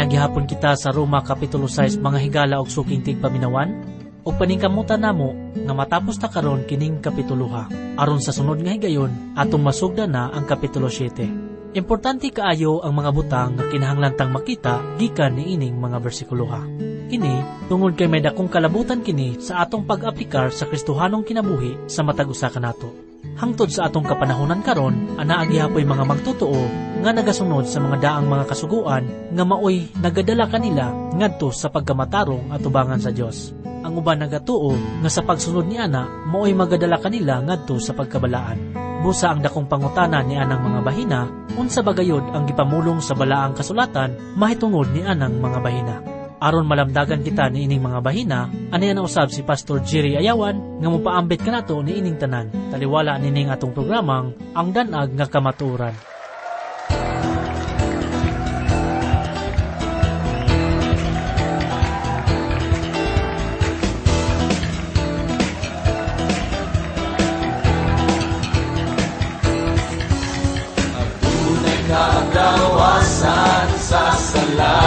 naghihapon kita sa Roma Kapitulo 6 mga higala og suking tigpaminawan, o paningkamutan namo nga matapos ta karon kining kapitulo ha. Aron sa sunod nga higayon, atong masugda na ang Kapitulo 7. Importante kaayo ang mga butang nga kinahanglan makita gikan ni ining mga bersikulo ha. Kini, tungod kay may dakong kalabutan kini sa atong pag-aplikar sa Kristohanong kinabuhi sa matag usa kanato. Hangtod sa atong kapanahonan karon, ana agihapoy mga magtotoo nga nagasunod sa mga daang mga kasuguan nga maoy nagadala kanila ngadto sa pagkamatarong at tubangan sa Dios. Ang uban nagatuo nga sa pagsunod ni ana maoy magadala kanila ngadto sa pagkabalaan. Busa ang dakong pangutana ni anang mga bahina, unsa bagayod ang gipamulong sa balaang kasulatan mahitungod ni anang mga bahina. Aron malamdagan kita ni ining mga bahina, aniya na usab si Pastor Jerry Ayawan nga mopaambit kanato ni ining tanan. Taliwala nining atong programang Ang Danag nga Kamatuoran. Tunay kagawasan sa sala.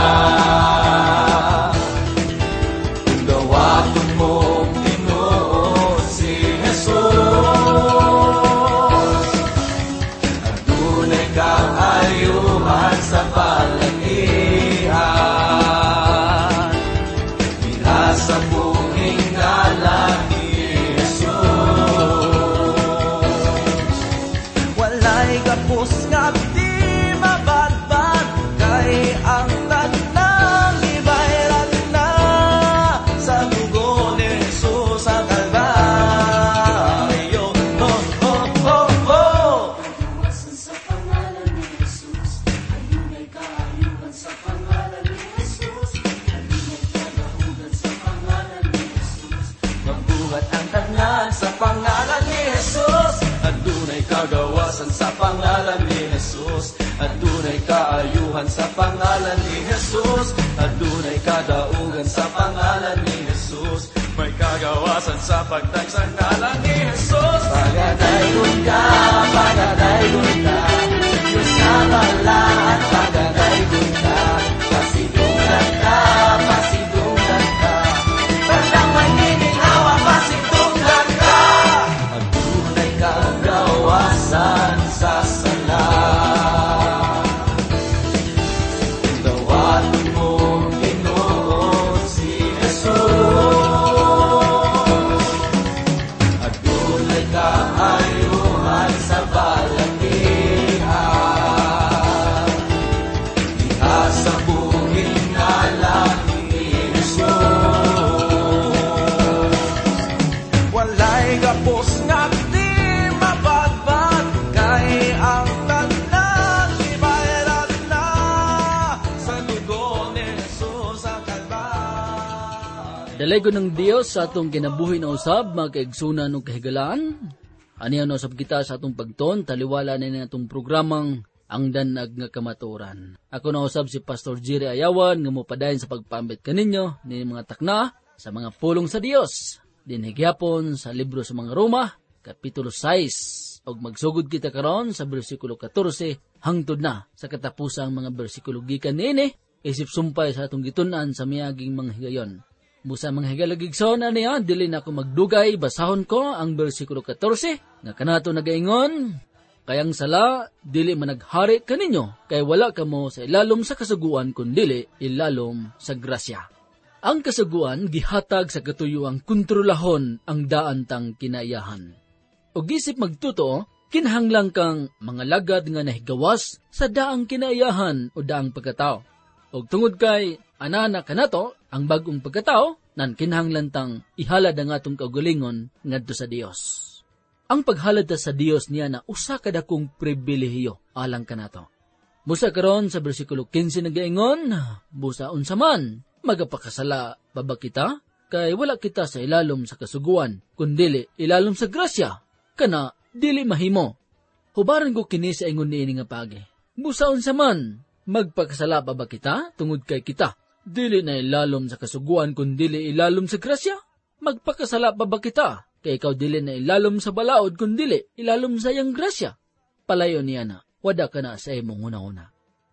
Sa pangalan ni Jesus, adunay kaayuhan sa pangalan ni Jesus, adunay kadaugan sa pangalan ni Jesus, may kagawasan sa pagtagsang ngalan ni Jesus. Pagadaygon ka, Diyos na balaan, pagadaygon ka, pasidungan ka, pagdang may ninihawa, pasidungan ka, adunay kagawasan sa sala. Dawaton mo, Ginoo, si Jesus. Adunay kaayuhan sa balakihan, diha sa buhing ngalan ni Jesus. Walay gapos nga Dalaygo ng Dios sa atong kinabuhi na usab, mga kaigsunan o kahigalaan. Aniya na usab kita sa atong pagton, taliwala na atong programang Ang Danag nga Kamatuoran. Ako na usab si Pastor Jerry Ayawan, nga mopadayon sa pagpambit kaninyo ni mga takna sa mga pulong sa Dios. Dinhigyapon sa libro sa mga Roma, Kapitulo 6. Og magsugod kita karon sa bersikulo 14, hangtod na sa katapusang mga bersikulo gikan niini, isip sumpay sa atong gitun-an sa miaging mga higayon. Busa mga higalagigson niya, dili na ako magdugay, basahon ko ang bersikulo 14, nga kanato nagaingon, kayang sala, dili managhari kaninyo, kay wala kamo sa ilalom sa kasuguan, kundili ilalom sa grasya. Ang kasuguan, gihatag sa katuyuang kontrolahon ang daantang kinaiyahan. O gisip magtuto, kinahanglang kang mga lagad nga nahigawas sa daang kinaiyahan o daang pagkatao. O tungod kay anana kanato, ang bagong pagkatao, nan kinahanglan ihalad ang atong kaugalingon ngadto sa Dios. Ang paghalad sa Dios niya na usa kadakong pribilehiyo alang kanato. Busa karon sa bersikulo 15 nagaingon, busa unsa man magapakasala baba kita, kay wala kita sa ilalom sa kasuguan, kundili ilalom sa grasya, kana dili mahimo. Hubaran ko kini sa ingon niini nga pagi. Busa unsa man magpakasala baba kita, tungod kay kita dili na ilalom sa kasuguan kundili ilalom sa grasya. Magpakasala pa ba kita? Kay ikaw dili na ilalom sa balaod kundili ilalom sa iyang grasya. Palayo niya na, wada ka na sa imong una-una.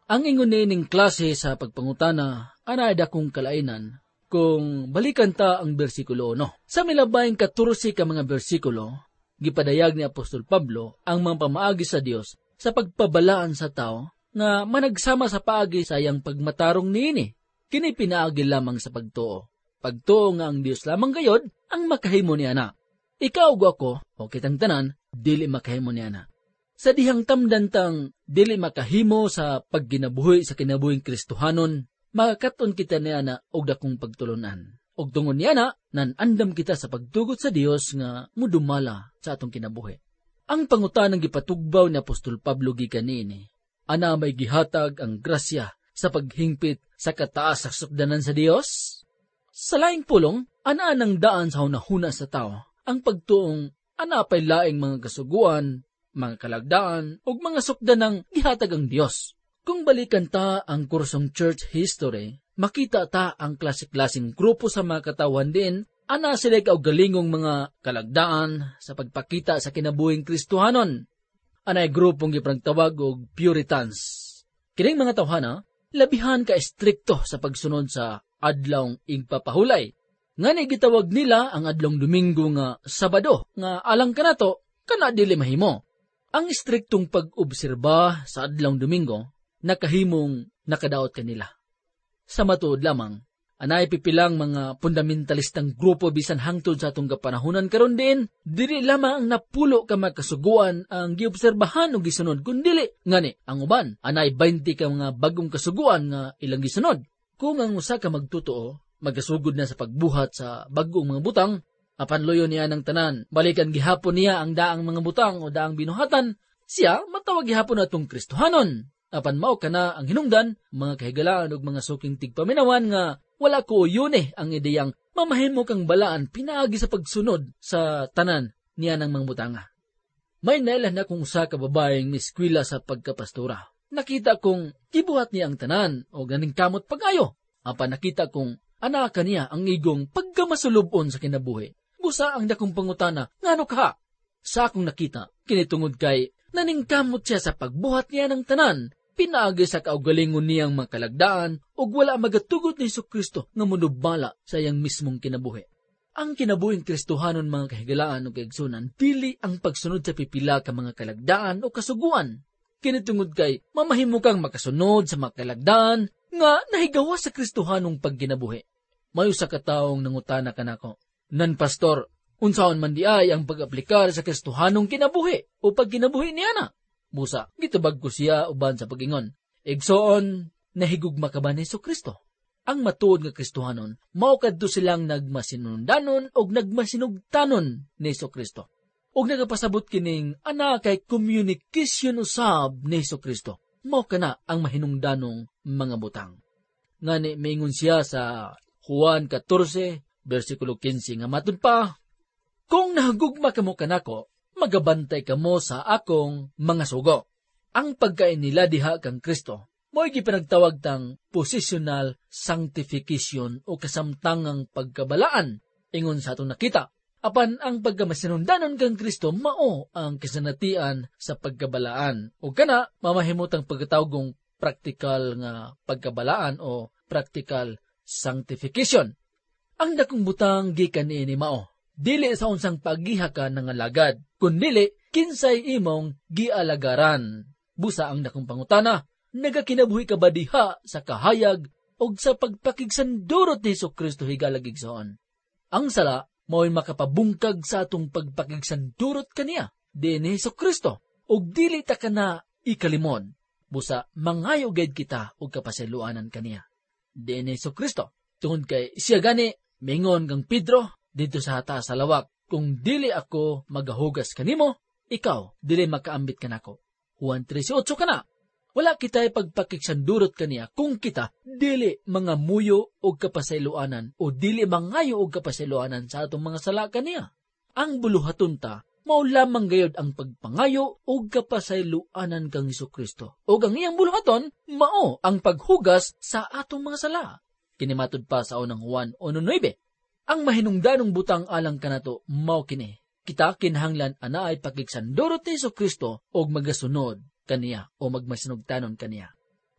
Ang ingon ning klase sa pagpangutana, anay dakong kalainan, kung balikan ta ang bersikulo 1. Sa milabayng 14 ka mga bersikulo, gipadayag ni Apostol Pablo ang mga pamaagi sa Dios sa pagpabalaan sa tao nga managsama sa paagi sa iyang pagmatarong niini. Kini pinaagi lamang sa pagtuo. Pagtuo nga ang Dios lamang gayod ang makahimo niana. Ikaw ug ako o kitang tanan dili makahimo niana. Sa dihang tamdantang dili makahimo sa pagginabuhi sa kinabuhing Kristohanon, makakaton kita niana og dakong pagtulunan. Og tungod niana, nanandam kita sa pagtugot sa Dios nga mudumala sa atong kinabuhi. Ang pangutanang gipatugbaw ni Apostol Pablo gikan niini, ana may gihatag ang grasya sa paghingpit sa kataas sa sukdanan sa Dios? Sa laing pulong, ana nang daan sa hunahuna sa tao, ang pagtuong ana pay laing mga kasuguan, mga kalagdaan, ug mga sukdanang gihatag ang Dios. Kung balikan ta ang kursong church history, makita ta ang klasik-klasing grupo sa mga katawan din, ana sila kaugalingong mga kalagdaan sa pagpakita sa kinabuhing Kristohanon. Anay grupong gipragtawag og Puritans. Kining mga tawhana, labihan ka estrikto sa pagsunod sa adlawng igpapahulay. Ngani gitawag nila ang adlong Domingo nga Sabado, nga alang kanato kana dili mahimo. Ang istriktong pag-obserba sa adlong Domingo, nakahimong nakadaot kanila. Sa matuod lamang, anay pipilang mga fundamentalistang grupo bisan hangtod sa atong kapanahunan karon din, dili lamang ang napulo ka makasuguan ang giobserbahan o gisunod, kundili ngani ang uban anay 20 ka mga bagong kasuguan nga ilang gisunod. Kung ang usa ka magtutuo, magasugod na sa pagbuhat sa bagong mga butang, apan loyo niya ng tanan, balikan gihapon niya ang daang mga butang o daang binuhatan, siya matawag gihapon atong Kristohanon. Apan mao kana ang hinungdan, mga kahigalaan ug mga suking tigpaminawan nga wala ko yun ang ideyang mamahimo kang balaan pinaagi sa pagsunod sa tanan niya ng mga butanga. May nailan na kung usa ka babaeng miskwila sa pagkapastura. Nakita kong gibuhat niya ang tanan o ganing kamot pagayo. Apan nakita kong ana kaniya ang igong pagkamasulubon sa kinabuhi. Busa ang dakong pangutana, ngano ka? Sa akong nakita, kinitungod kay naningkamot siya sa pagbuhat niya ng tanan, pinaagi sa kaugalingon niyang mga kalagdaan ug wala magatugot ni Jesucristo nga munubala sa iyang mismong kinabuhi. Ang kinabuhing Kristohanon mga kahigalaan ug kaigsunan, dili ang pagsunod sa pipila ka mga kalagdaan o kasuguan. Kinitungod kay mamahimo kang makasunod sa mga kalagdaan nga nahigawa sa Kristohanong pagkinabuhi. Mayo sa kataong nangutana kanako, nan pastor, unsaon man di ay ang pag-aplikar sa Kristohanong kinabuhi o pagkinabuhi niya na? Busa, gitubag ko siya uban sa pag-ingon. Igsoon, nahigugma ka ba ni Jesucristo? Ang matuod nga Kristohanon, mao kadto silang nagmasinundanon o nagmasinugtanon ni Jesucristo. O nagapasabot kining ana kay communication usab ni Jesucristo. Mao kana ang mahinungdanong mga butang. Ngani maingon siya sa Juan 14, versikulo 15 nga matud pa, kung nahagugma kamo kanako, magabantay kamo sa akong mga sugo. Ang pagkain nila diha kang Kristo, mo'y gipanagtawag tang positional sanctification o kasamtangang pagkabalaan, ingon sa atong nakita. Apan ang pagkamasinundanon kang Kristo, mao ang kasanatian sa pagkabalaan. O kana, mamahimutang pagkatawgong practical nga pagkabalaan o practical sanctification. Ang dakong butang gikan ni mao, dili sa unsang paggihakan ng alagad, kundili kinsay imong gialagaran. Busa ang dakong pangutana, nagakinabuhi ka ba diha sa kahayag o sa pagpakigsandurot ni Jesucristo higalag igsoon? Ang sala, mao'y makapabungkag sa atong pagpakigsandurot kaniya, di ni Jesucristo, o dili ta ka na ikalimon. Busa, mangayo gayud kita o kapasiluanan kaniya, di ni Jesucristo. Tungod kay siya gani, mingon kang Pedro, dito sa hata sa lawak, kung dili ako magahugas kanimo, ikaw dili makaambit kanako. Juan 13:8 kana. Wala kita'y pagpakiksandurot kaniya kung kita dili mga muyo o kapasailuanan o dili mangayo o kapasailuanan sa atong mga sala kaniya. Ang buluhaton ta, mao lamang gayud ang pagpangayo o kapasailuanan kang Jesucristo. O ang iyang buluhaton, mao ang paghugas sa atong mga sala. Kinimatod pa sa unang Juan 1:9. Ang mahinungdanong butang alang kanato, mao kini. Kita kinahanglan ana ay pakigsandurot ni Jesucristo og magasunod kaniya o magmasinugtanon kaniya.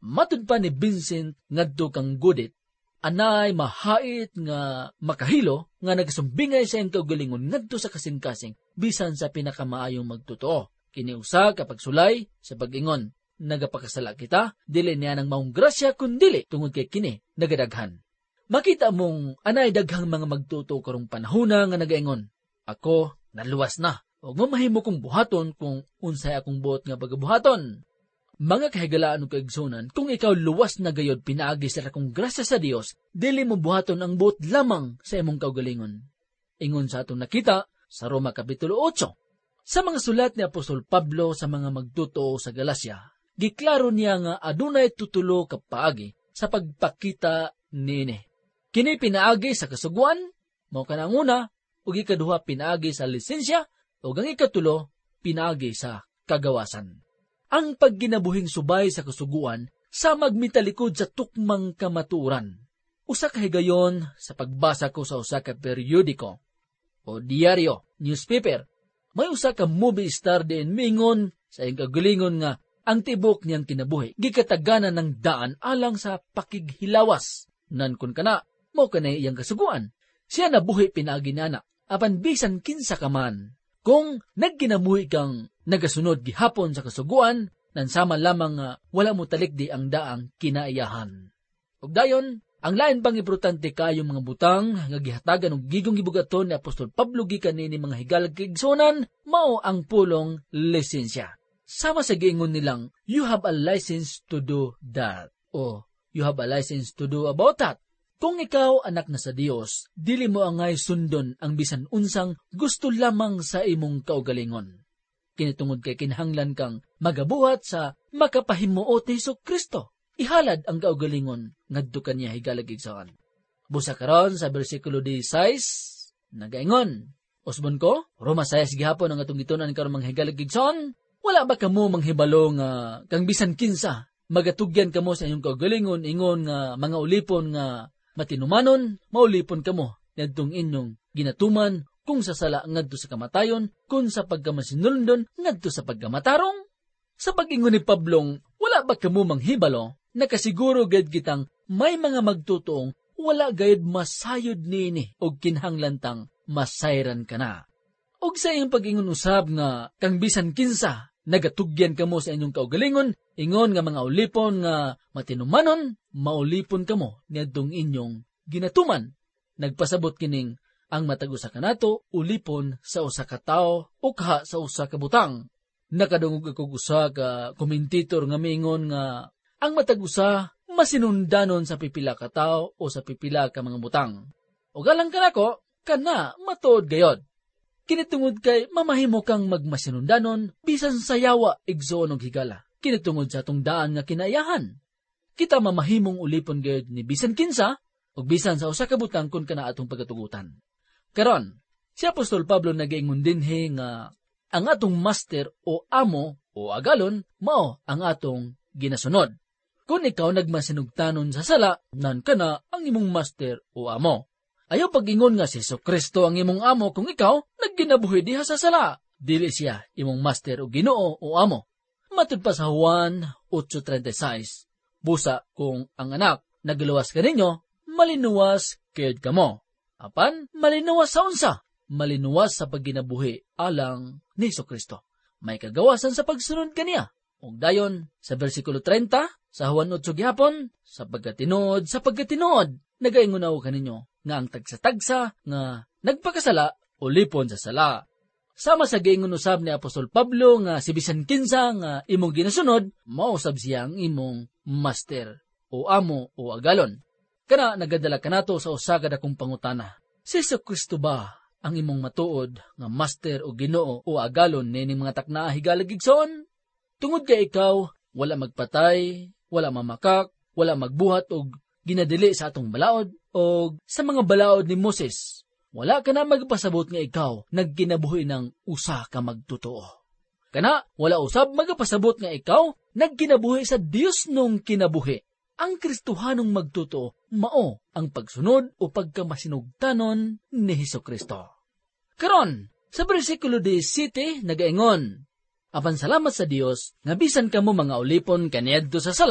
Matud pa ni Vincent ngadto kang gudit, anay mahait nga makahilo nga nagsumbingay sa iyang kaugalingon ngadto sa kasing-kasing bisan sa pinakamaayong magtotoo. Kini usa kapag sulay sa pag-ingon, nagapakasala kita, dili niya ng maong grasya kundili tungod kay kini nagadaghan. Makita mong anay daghang mga magtuto karong panahona nga nagaingon, ako naluwas na, o mamahimo kong buhaton kung unsay akong buot nga pagabuhaton. Mga kahigalaan o kaigsunan, kung ikaw luwas na gayod pinaagi sa akong grasya sa Dios, dili mo buhaton ang buot lamang sa imong kaugalingon. Ingon sa atong nakita sa Roma Kapitulo 8. Sa mga sulat ni Apostol Pablo sa mga magtuto sa Galacia, giklaro niya nga adunay tutulo ka paagi sa pagpakita nini. Kini pinaagi sa kasuguan, mao kanang una, ug ikaduha pinaagi sa lisensya, ug ang ikatulo pinaagi sa kagawasan. Ang pagginabuhing subay sa kasuguan sa magmitalikod sa tukmang kamaturan. Usa ka higayon sa pagbasa ko sa usa ka periodiko o diaryo, newspaper. May usa ka movie star din mingon sa iyang kagalingon nga ang tibok niyang kinabuhi gikataganan ng daan alang sa pakighilawas. Nan kun kana, mao kanay iyang kasuguan. Siya nabuhi pinaagi nana, apan bisan kinsa ka man. Kung nagginamuhi kang nagasunod gihapon sa kasuguan, nansama lamang nga wala mo talikdi ang daang kinaiyahan. Ug dayon, ang lain pang importante kayo mga butang nga gihatagan og gigong gibugaton ni Apostol Pablo gikan nini mga higalag kaigsunan, mao ang pulong lisensya. Sama sa giingon nilang, you have a license to do that, o you have a license to do about that. Kung ikaw anak na sa Dios, dili mo angay sundon ang bisan unsang gusto lamang sa imong kaugalingon. Kinitungod kay kinahanglan kang magabuhat sa makapahimuot ni Jesucristo. Ihalad ang kaugalingon ngadto kaniya higalagigsaon. Busa karon sa bersikulo 16 nagaingon, usbon ko, Roma 6 gihapon ang atong gitunan karon mga higalagigsaon. Wala ba kamo manghibalo nga kang bisan kinsa magatugyan kamo sa inyong kaugalingon ingon nga mga ulipon nga matinumanon, maulipon kamo ngadtong inyong ginatuman kung sa sala ngadto sa kamatayon, kung sa pagkamasinulundon ngadto sa pagkamatarong. Sa pag-ingon ni Pablong, wala ba kamo manghibalo, nakasiguro gayud kitang may mga magtutuong wala gayud masayod nini og kinhanglantang masayran ka na. Og sa iyong pag-ingon usab nga kang bisan kinsa nagatugyan kamo sa inyong kaugalingon, ingon nga mga ulipon nga matinumanon, maulipon kamo niadtong inyong ginatuman. Nagpasabot kining ang matag usa ka nato ulipon sa usa ka tawo o kaha sa usa ka butang. Nakadungog ako usa ka komentator nga miingon nga ang matag usa masinundanon sa pipila ka tawo o sa pipila ka mga butang. O galang kanako kana matuod gayod. Kinitungod kay mamahimo kang magmasinundanon bisan sa yawa igsoon og higala. Kinitungod sa atong daan nga kinaiyahan. Kita mamahimong ulipon gayud ni bisan kinsa ug bisan sa usa ka butang kun kana atong pagatugutan. Karon, si Apostol Pablo nagaingon dinhi nga ang atong master o amo o agalon mao ang atong ginasunod. Kung ikaw nagmasinugtanon sa sala, nan kana ang imong master o amo. Ayaw pag-ingon nga si Jesucristo ang imong amo kung ikaw nagginabuhi diha sa sala. Dili siya imong master o Ginoo o amo. Matud pa sa Juan 8:36, busa kung ang anak nagluwas ka ninyo, malinuwas kayod kamo. Apan malinuwas sa unsa? Malinuwas sa pagginabuhi alang ni Jesucristo. May kagawasan sa pagsunod kaniya. Ug dayon sa bersikulo 30 sa Juan 8 gihapon, sa pagkatinood, nagaingon ako kaninyo nga ang tagsa-tagsa nga nagpakasala o lipon sa sala. Sama sa giingon usab ni Apostol Pablo nga si bisan kinsa nga imong ginasunod, mausab siya ang imong master o amo o agalon. Kana nagadala kanato sa usa ka dakong pangutana. Si Jesucristo ba ang imong matuod nga master o Ginoo o agalon nining mga takna higalagigsoon? Tungod kay ikaw wala magpatay, wala mamakak, wala magbuhat og ginadili sa atong balaod o sa mga balaod ni Moses. Wala ka na magpasabot nga ikaw nagkinabuhi ng usa ka magtotoo. Kana wala usab magpasabot nga ikaw nagkinabuhi sa Dios nung kinabuhi. Ang Kristohanong magtotoo mao ang pagsunod o pagkamasinugtanon ni Jesucristo. Karon sa bersikulo 17 nagaingon, apan salamat sa Dios nga bisan kamo mga ulipon kaniadto sa sala,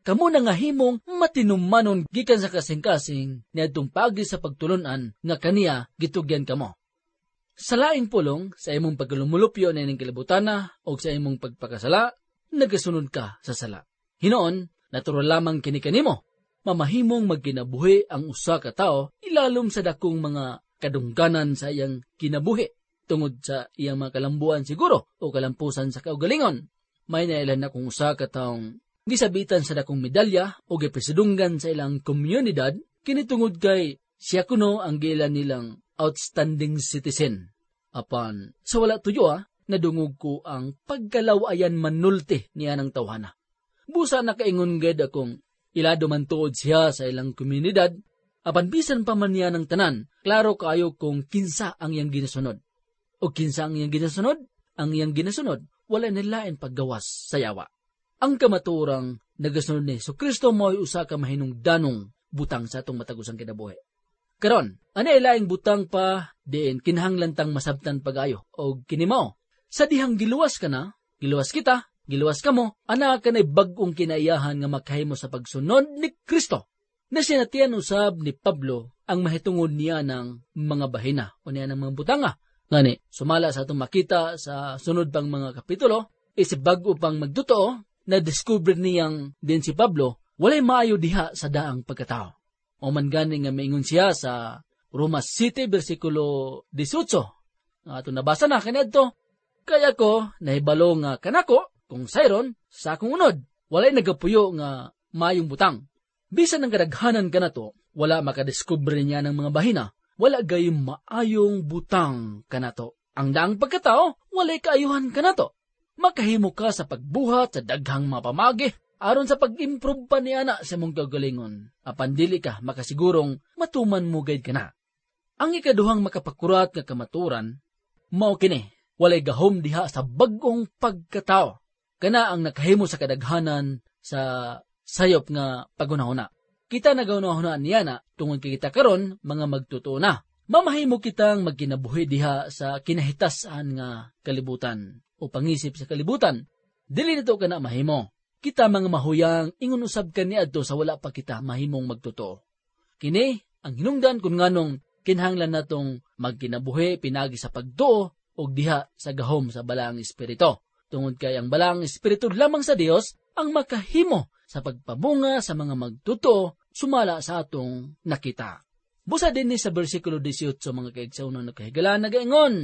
kamo na nga himong matinumanon gikan sa kasing-kasing niadtong pagi sa pagtulunan nga kaniya gitugyan kamo. Sa laing pulong, sa imong pagkalumulupyo na ining kilabutana o sa imong pagpakasala, nagasunod ka sa sala. Hinoon, natural lamang kini kanimo. Mamahimong magkinabuhi ang usa ka tao ilalom sa dakong mga kadungganan sa iyang kinabuhi tungod sa iyang mga kalambuan siguro o kalampusan sa kaugalingon. May nailan na kung usa ka taong gisabitan sa dakong medalya o gipresidunggan sa ilang komunidad kinitungod kay siya kuno ang gilan nilang outstanding citizen. Apan sa wala tuyo nadungog ko ang pagkalawayan manulti niya ng tawhana. Busa nakaingon ged akong ilado man tuod siya sa ilang komunidad, apan bisan pa man niya ng tanan, klaro kayo kung kinsa ang iyang ginasunod. O kinsa ang iyang ginasunod? Ang iyang ginasunod, wala nilain paggawas sa yawa. Ang kamaturang nagasunod ni Jesucristo mo'y usa ka mahinungdanong butang sa atong matagusang kinabuhi. Karon, ano ilaing butang pa diin kinahanglan masabtan pagayo o kinimaw. Sa dihang giluwas ka na, giluwas kita, giluwas ka mo, ana ka na'y bagong kinaiyahan nga makahimo sa pagsunod ni Kristo. Na sinatian usab ni Pablo ang mahitungod niya ng mga bahina o niya ng mga butanga. Ngani, sumala sa atong makita sa sunod pang mga kapitulo, isip bago pang magtotoo, na-discover niyang din si Pablo, walay maayo diha sa daang pagkatao. O man gani nga maingon siya sa Roma City, versikulo 18. Ato nabasa na kanadto, kaya ko nahibalo nga kanako, kung sayron, sa akong unod, walay nagapuyo nga maayong butang. Bisan ng kadaghanan ka na to, wala makadiskubre niya ng mga bahina, wala gayong maayong butang ka na to. Ang daang pagkatao, walay kaayuhan ka na to. Makahimo ka sa pagbuhat sa daghang mapamagi, aron sa pag-improve pa ni ana sa mong kagalingon. Apan dili ka makasigurong matuman mo gayud ka na. Ang ikaduhang makapakurat nga kamaturan, mao kini, walay gahom diha sa bagong pagkatao. Kana ang nakahimo sa kadaghanan sa sayop nga pagunahuna. Kita nagaunahuna niya na tungod kay kita karon mga magtotoo na. Mamahimo kitang magkinabuhi diha sa kinahitasan nga kalibutan o pangisip sa kalibutan. Dili nito kana mahimo. Kita mga mahuyang ingon usab kaniadto sa wala pa kita mahimong magtotoo. Kini ang hinungdan kun nganong kinahanglan natong magkinabuhi pinagi sa pagtuo og diha sa gahom sa balaang espiritu. Tungod kay ang balaang espiritu lamang sa Dios ang makahimo sa pagpabunga sa mga magtotoo sumala sa atong nakita. Busa din ni sa bersikulo 18 mga kaigsunon nakahigalaan nagaingon,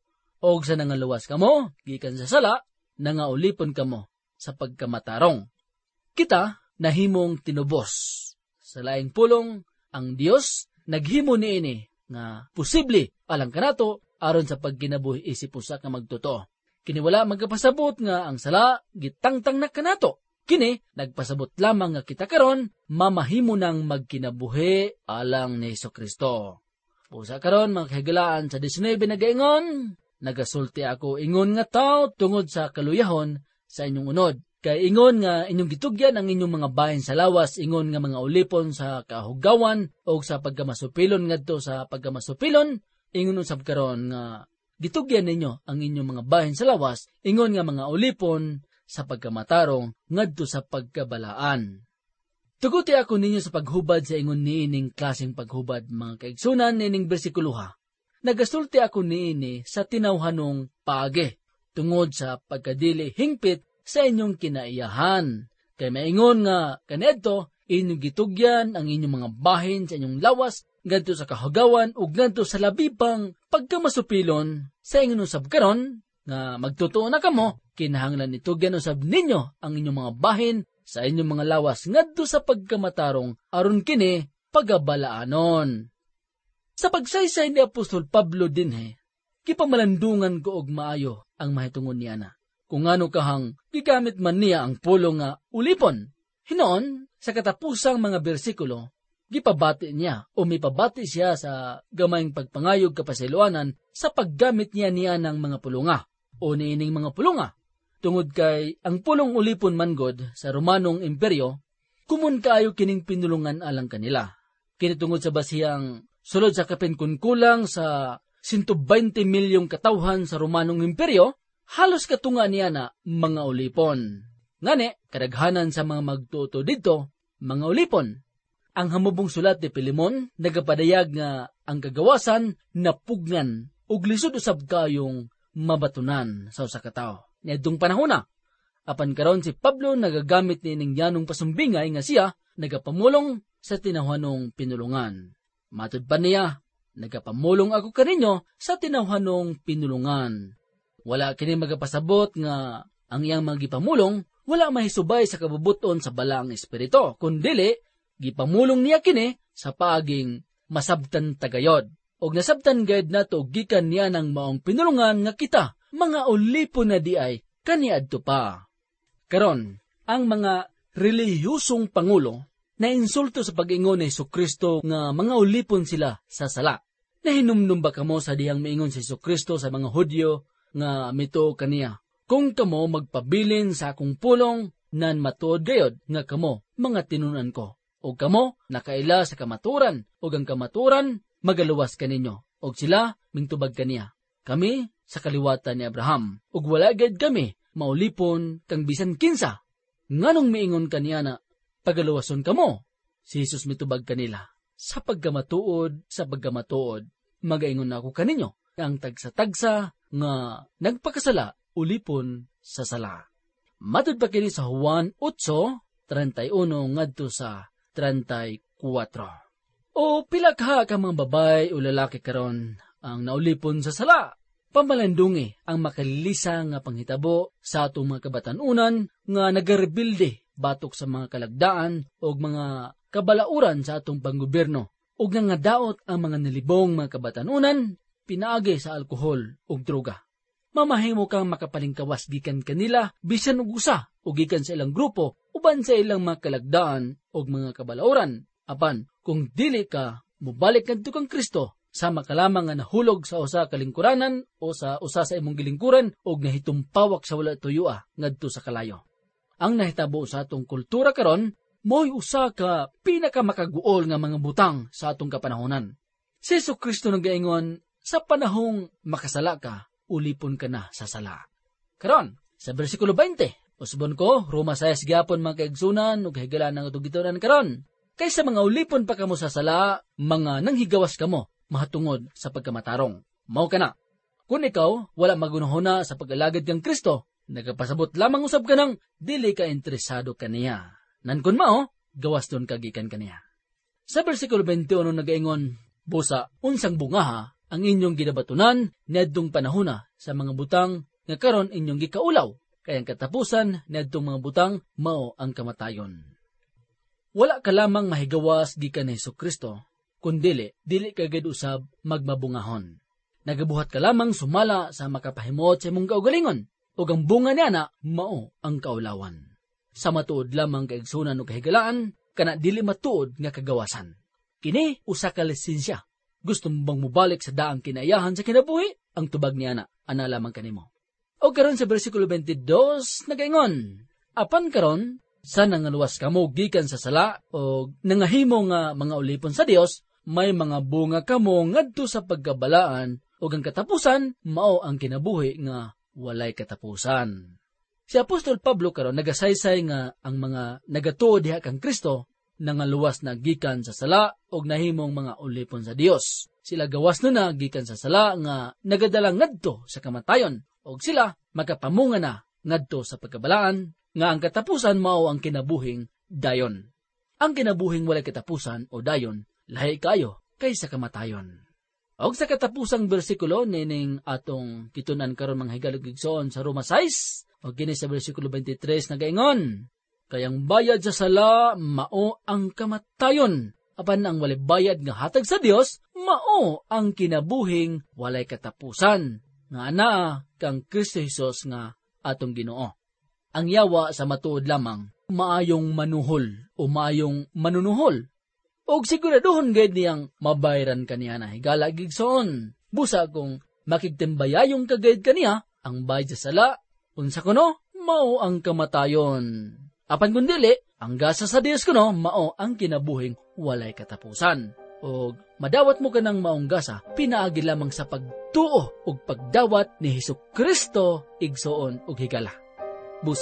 og sa nangaluwas kamo gikan sa sala nangaulipon kamo sa pagkamatarong. Kita nahimong tinubos sa laing pulong ang Dios naghimo niini nga posible alang kanato aron sa pagkinabuhi isip usa ka magtotoo. Kini wala magpasabot nga ang sala gitangtang na kanato. Kini nagpasabot lamang nga kita karon mamahimo nang magkinabuhi alang ni Jesucristo. Usa karon mga kahigalaan sa 19 nagaingon, nagasulti ako ingon nga tao tungod sa kaluyahon sa inyong unod. Kay ingon nga inyong gitugyan ang inyong mga bahin sa lawas, ingon nga mga ulipon sa kahugawan o sa pagkamasupilon ngadto sa pagkamasupilon, ingon usab karon nga gitugyan ninyo ang inyong mga bahin sa lawas, ingon nga mga ulipon sa pagkamatarong ngadto sa pagkabalaan. Tuguti ako ninyo sa paghubad sa ingon niining klaseng paghubad mga kaigsunan niining bersikuluha. Nagasulti ako niini sa tinawhanong paagi tungod sa pagkadili hingpit sa inyong kinaiyahan. Kay maingon nga kanedto inyong gitugyan ang inyong mga bahin sa inyong lawas ngadto sa kahugawan ug ngadto sa labipang pagkamasupilon sa ingon usab karon nga magtotoo na kamo, kinahanglan itugyan usab ninyo ang inyong mga bahin sa inyong mga lawas ngadto sa pagkamatarong aron kini pagabalaanon. Sa pagsaysay ni Apostol Pablo dinhe, kipamalandungan ko og maayo ang mahitungon niya na. Kung ano kahang gigamit man niya ang pulong nga ulipon. Hinoon, sa katapusang mga bersikulo, gipabati niya o mipabati siya sa gamayng pagpangayog kapasiluanan sa paggamit niya ng mga pulunga o niining mga pulunga. Tungod kay ang pulong ulipon manggod sa Romanong Imperyo, kumun kaayo kining pinulungan alang kanila. Kinitungod sa basihang sulod sa kapinkunkulang sa 120 milyong katawhan sa Romanong Imperyo, halos katunga niya na mga ulipon. Ngani, kadaghanan sa mga magtuto dito, mga ulipon. Ang hamubong sulat ni Pilemon, nagapadayag nga ang kagawasan napugnan ug lisod usab kayong mabatunan sa usa ka tawo. Niadtong panahona, apan karon si Pablo nagagamit ni ning yanong pasumbingay nga siya nagapamulong sa tinawhanong pinulungan. Matud pa niya, nagapamulong ako kaninyo sa tinawhanong pinulungan. Wala kini magapasabot nga ang iyang magipamulong wala mahisubay sa kabubuton sa balaang espiritu, kundili gipamulong niya kini sa paaging masabtan tagayod. Og nasabtan gayud nato gikan niya ng maong pinulungan nga kita, mga ulipon na di ay kaniadto pa. Karon, ang mga relihiyosong pangulo na insulto sa pag-ingon ni Jesucristo nga mga ulipon sila sa sala. Nahinumdum ba kamo sa dihang maingon si Jesucristo sa mga Hudyo nga mito kaniya? Kung kamo magpabilin sa akong pulong, nan matuod gayod nga kamo mga tinunan ko. O kamo nakaila sa kamaturan, o ang kamaturan magaluwas kaninyo. O sila mingtubag kaniya. Kami sa kaliwatan ni Abraham, ug wala gayud kami maulipon kang bisan kinsa. Nganong miingon kaniya na pagaluwason kamo? Si Jesus mitubag kanila. Sa pagkamatuod, magaingon ako kaninyo. Ang tagsa-tagsa nga nagpakasala, ulipon sa sala. Matud pa kini sa Juan 8:31 ngadto sa 34. O pilakha ka mga babay o lalaki karon ang naulipon sa sala. Pamalandungi ang makalilisa nga panghitabo sa atong mga kabatanunan nga nagarebilde batok sa mga kalagdaan o mga kabalauran sa atong panggobyerno. O nga daot ang mga nalibong mga kabatanunan pinaagi sa alkohol o droga. Mamahimo kang makapalingkawas gikan kanila bisan og usa o gikan sa ilang grupo uban sa ilang mga kalagdaan o mga kabalauran. Apan kung dili ka mubalik ngadto kang Kristo, sama ka lamang nga nahulog sa usa ka lingkuranan o sa usa sa imong gilingkuran og nahitumpawak sa wala tuyua ngadto sa kalayo. Ang nahitabo sa atong kultura karon mo'y usa ka pinakamakaguol nga mga butang sa atong kapanahonan. Si Jesucristo nagaingon, sa panahong makasala ka, ulipon ka na sa sala. Karon, sa bersikulo 20, usbon ko, Roma 6 gyapon mga kaigsunan ug higalan ng utugitunan karon. Kaysa mga ulipon pa kamo sa sala, mga nanghigawas kamo mahatungod sa pagkamatarong. Mao kana. Kung ikaw wala magunahuna sa pag-alagad kang Kristo, nagapasabot lamang usab ka nang dili ka interesado kaniya. Nan kun mao, gawas don kagikan kaniya. Sa bersikulo 21 nagaingon, busa unsang bungaha ang inyong ginabatunan niadtong panahona sa mga butang nga karon inyong gikaulaw, kay ang katapusan niadtong mga butang mao ang kamatayon. Wala ka lamang mahigawas gikan ni Jesucristo, kundili dili ka gid usab magmabungahon. Nagabuhat ka lamang sumala sa makapahimot sa imong kaugalingon, ug ang bunga niya na mao ang kaulawan. Sa matuod lamang kaigsunan ug kahigalaan, kana dili matuod nga kagawasan. Kini usa ka lisensya. Gusto mo bang mubalik sa daang kinayahan sa kinabuhi? Ang tubag niya na, ana lamang kanimo. O karon sa bersikulo 22, nagaingon, apan karon, sa nangaluwas kamo gikan sa sala, o nangahimo nga mga ulipon sa Dios, may mga bunga kamo ngadto sa pagkabalaan, o ang katapusan, mao ang kinabuhi nga walay katapusan. Si Apostol Pablo karon nagasaysay nga ang mga nagatuo diha kang Kristo, nangaluwas na gikan sa sala og nahimong mga ulipon sa Dios. Sila gawas na gikan sa sala nga nagadala ngadto sa kamatayon og sila makapamunga na ngadto sa pagkabalaan nga ang katapusan mao ang kinabuhing dayon. Ang kinabuhing walay katapusan o dayon lahi kayo kaysa kamatayon. Og sa katapusang bersikulo nining atong kitunan karon mga higalugigsoon sa Roma 6 og kini sa bersikulo 23 nagaingon, kayang bayad sa sala, mao ang kamatayon. Apan ang walay bayad nga hatag sa Dios, mao ang kinabuhing walay katapusan. Nga ana kang Kristo Jesus nga atong Ginoo. Ang yawa sa matuod lamang, maayong manuhol o maayong manunuhol. Og siguraduhon gayud niyang mabayran kaniya na higala gigsoon. Busa kung makigtimbayayong kagayud kaniya, ang bayad sa sala, unsa kuno, mao ang kamatayon. Apan kundili, ang gasa sa Dios kuno, mao ang kinabuhing walay katapusan. O madawat mo ka ng maong gasa, pinaagi lamang sa pagtuo o pagdawat ni Jesucristo igsoon og higala. Busa,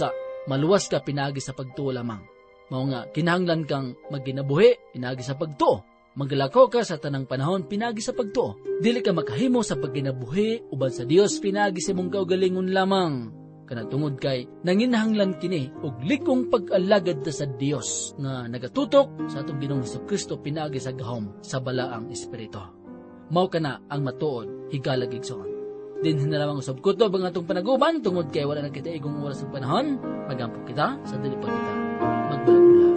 maluwas ka pinaagi sa pagtuo lamang. Mao nga kinahanglan kang magkinabuhi pinaagi sa pagtuo. Maglakaw ka sa tanang panahon pinaagi sa pagtuo. Dili ka makahimo sa pagkinabuhi uban sa Dios pinaagi sa imong kaugalingon lamang. Kanatungod kay nanginahanglan kini og likong pag-alagad sa Dios nga nagatutok sa atong Ginoong Hesukristo pinaagi sa gahom sa balaang espiritu. Mao kana ang matuod higala igsoon. Dinhi na lamang usab kutob ang atong panaguban tungod kay wala na kita igong oras ug panahon. Magampo kita sa dili pa kita magbulag-bulag.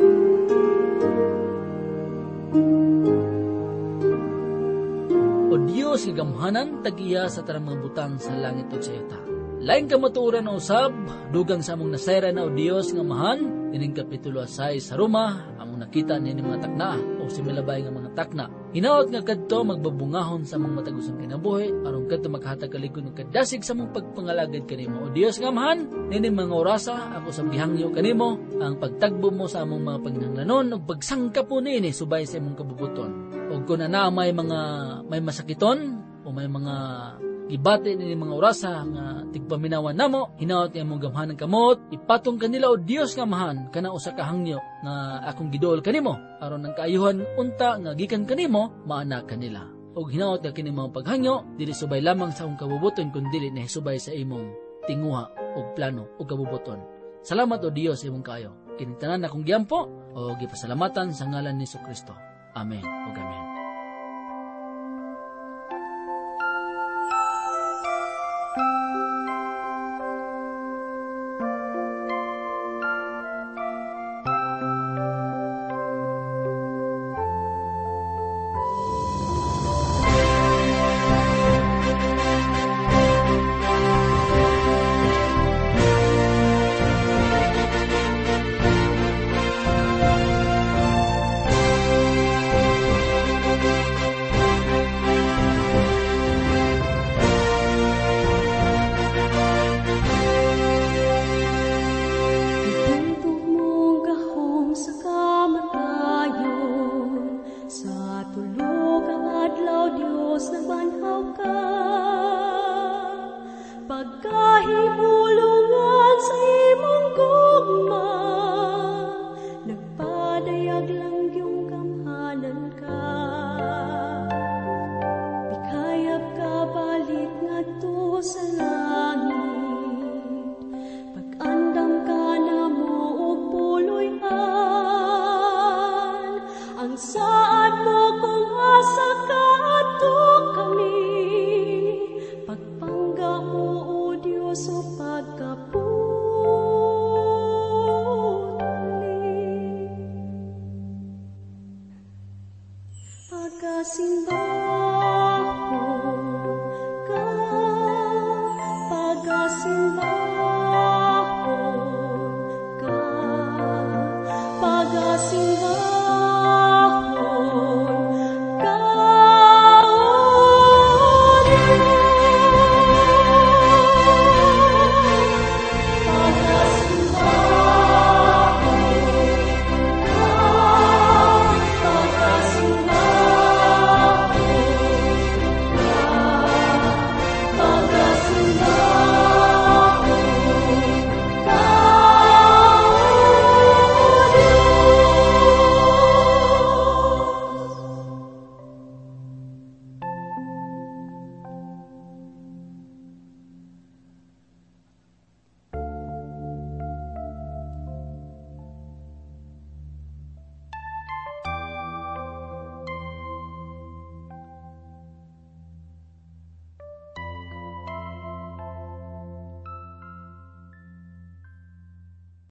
O Dios nga gamhanan tagiya sa tanang mga butang sa langit ug sa yuta. Lain ka matuoran na usab, dugang sa among nasayra na o Dios nga mahan, dining kapitulo 6 sa Roma, among nakita ni mga takna o similabay nga mga takna. Hinaot nga kadto magbabungahon sa among matagusong kinabuhi, aron kadto makahatag kalikon ng kadasig sa among pagpangalagad kanimo. O Dios nga mahan, nining mga orasa, ako sa gihangyo kanimo, ang pagtagbo mo sa among mga pagnanglanon, o pagsangka po nini subay sa among kabubuton. O kung na may masakiton, o may mga gibati ni mga orasa nga tigpaminawan namo, hinaot nga mong gamhanan kamot, ipatong kanila o Dios nga mahan kana usa ka hangyo nga akong giduol kanimo, aron ang kaayuhan unta nga gikan kanimo maana kanila. Og hinaot nga kini mga paghangyo dili subay lamang sa akong kabubuton kundi dili na subay sa imong tinguha og plano og kabubuton. Salamat o Dios sa imong kaayo. Kini tanan akong giyampo o gipasalamatan sa ngalan ni Hesukristo. Amen ug amen.